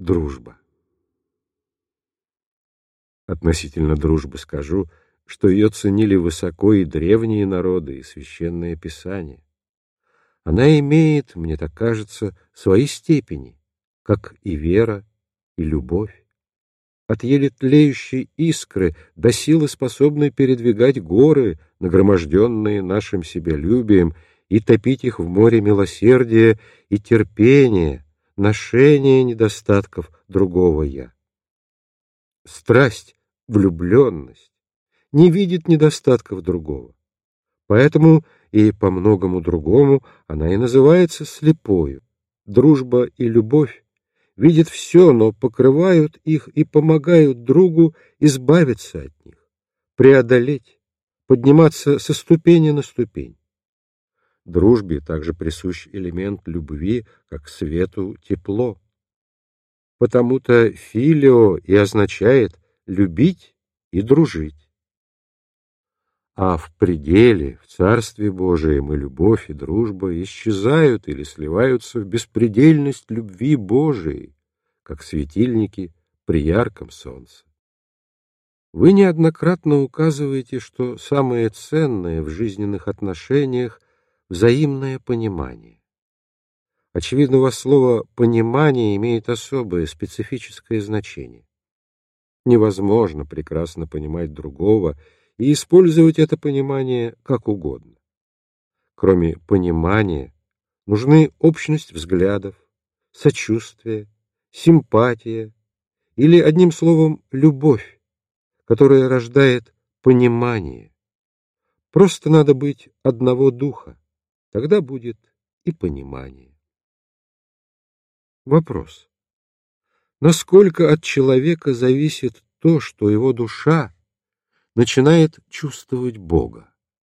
Дружба. Относительно дружбы скажу, что ее ценили высоко и древние народы, и священное писание. Она имеет, мне так кажется, свои степени, как и вера, и любовь. От еле тлеющей искры до силы, способной передвигать горы, нагроможденные нашим себялюбием, и топить их в море милосердия и терпения, ношения недостатков другого «я». Страсть, влюбленность не видит недостатков другого. Поэтому и по многому другому она и называется слепою. Дружба и любовь видят все, но покрывают их и помогают другу избавиться от них, преодолеть, подниматься со ступени на ступень. Дружбе также присущ элемент любви, как свету тепло. Потому-то филио и означает любить и дружить. А в пределе, в Царстве Божием, и любовь, и дружба исчезают или сливаются в беспредельность любви Божией, как светильники при ярком солнце. Вы неоднократно указываете, что самое ценное в жизненных отношениях — взаимное понимание. Очевидно, у вас слово «понимание» имеет особое, специфическое значение. Невозможно прекрасно понимать другого и использовать это понимание как угодно. Кроме понимания, нужны общность взглядов, сочувствие, симпатия или, одним словом, любовь, которая рождает понимание. Просто надо быть одного духа, тогда будет и понимание. Вопрос. Насколько от человека зависит то, что его душа начинает чувствовать Бога?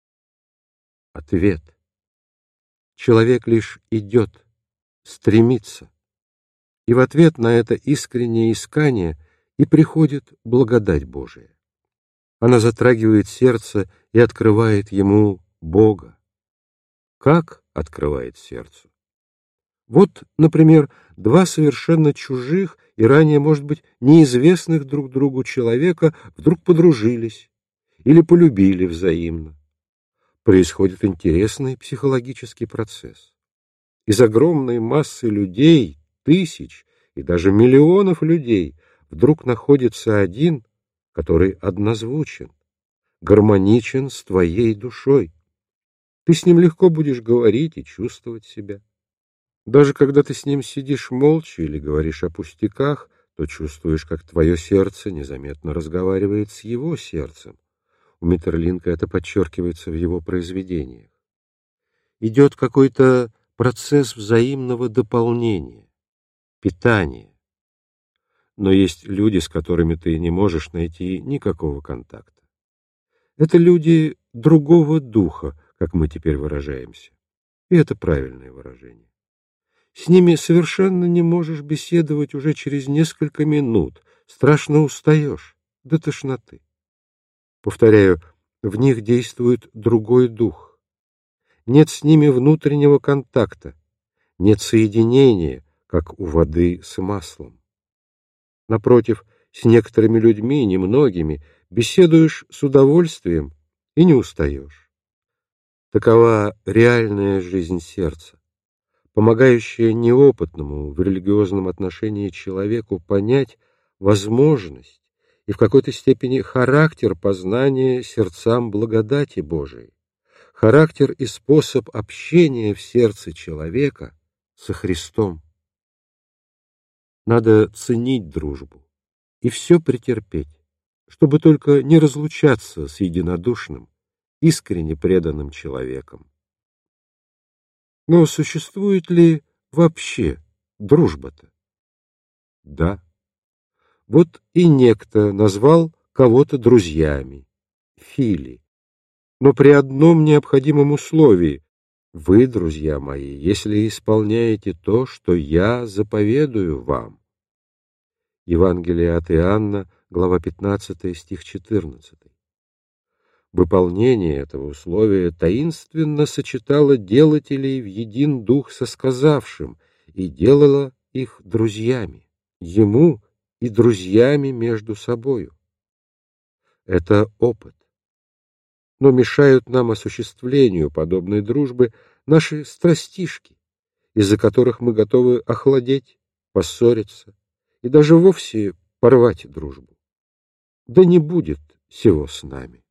Ответ. Человек лишь идет, стремится, и в ответ на это искреннее искание и приходит благодать Божия. Она затрагивает сердце и открывает ему Бога. Как открывает сердцу? Вот, например, два совершенно чужих и ранее, может быть, неизвестных друг другу человека вдруг подружились или полюбили взаимно. Происходит интересный психологический процесс. Из огромной массы людей, тысяч и даже миллионов людей, вдруг находится один, который однозвучен, гармоничен с твоей душой. Ты с ним легко будешь говорить и чувствовать себя. Даже когда ты с ним сидишь молча или говоришь о пустяках, то чувствуешь, как твое сердце незаметно разговаривает с его сердцем. У Метерлинка это подчеркивается в его произведениях. Идет какой-то процесс взаимного дополнения, питания. Но есть люди, с которыми ты не можешь найти никакого контакта. Это люди другого духа, как мы теперь выражаемся. И это правильное выражение. С ними совершенно не можешь беседовать уже через несколько минут, страшно устаешь, до тошноты. Повторяю, в них действует другой дух. Нет с ними внутреннего контакта, нет соединения, как у воды с маслом. Напротив, с некоторыми людьми, немногими, беседуешь с удовольствием и не устаешь. Такова реальная жизнь сердца, помогающая неопытному в религиозном отношении человеку понять возможность и в какой-то степени характер познания сердцам благодати Божией, характер и способ общения в сердце человека со Христом. Надо ценить дружбу и все претерпеть, чтобы только не разлучаться с единодушным, искренне преданным человеком. Но существует ли вообще дружба-то? Да. Вот и некто назвал кого-то друзьями, фили, но при одном необходимом условии: вы, друзья мои, если исполняете то, что я заповедую вам. Евангелие от Иоанна, глава 15, стих 14. Выполнение этого условия таинственно сочетало делателей в един дух со сказавшим и делало их друзьями. ему и друзьями между собою. Это опыт. Но мешают нам осуществлению подобной дружбы наши страстишки, из-за которых мы готовы охладеть, поссориться и даже вовсе порвать дружбу. Да не будет сего с нами.